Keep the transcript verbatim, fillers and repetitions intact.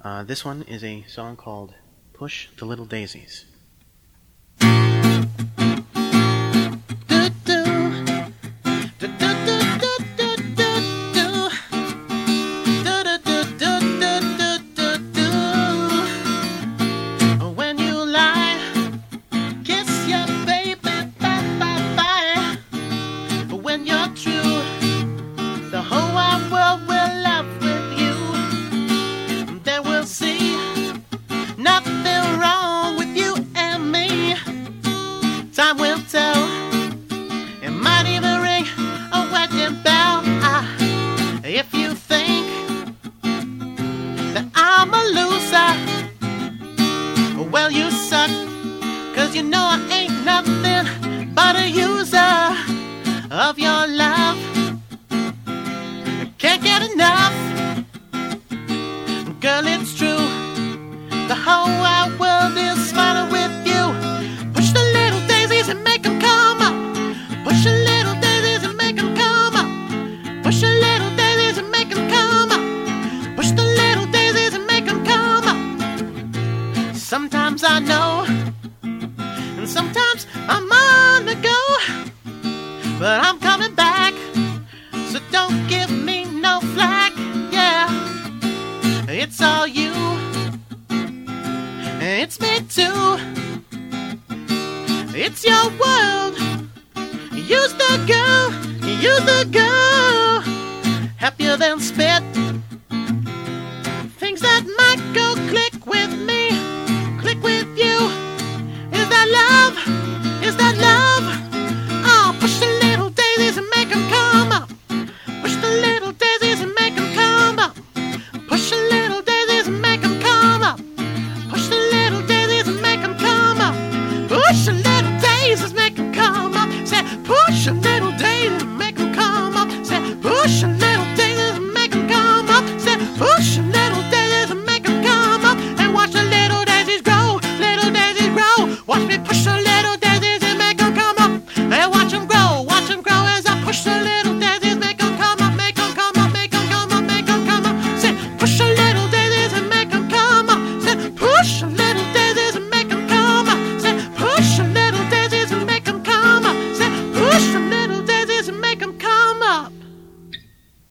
Uh, this one is a song called Push the Little Daisies. Time will tell. It might even ring a wedding bell. Ah, if you think that I'm a loser, well, you suck. Cause you know I ain't nothing but a user of your love. Can't get enough. Girl, it's true. The whole wide world is smiling with you. Push the little daisies and make them come up. Push the little daisies and make them come up. Push the little daisies and make them come up. Push the little daisies and make them come up. Sometimes I know, and sometimes I'm on the go, but I'm coming back, so don't give me no flack. Yeah, it's all you, it's me too. It's your world. Use the girl, use the girl. Happier than spit. Things that might go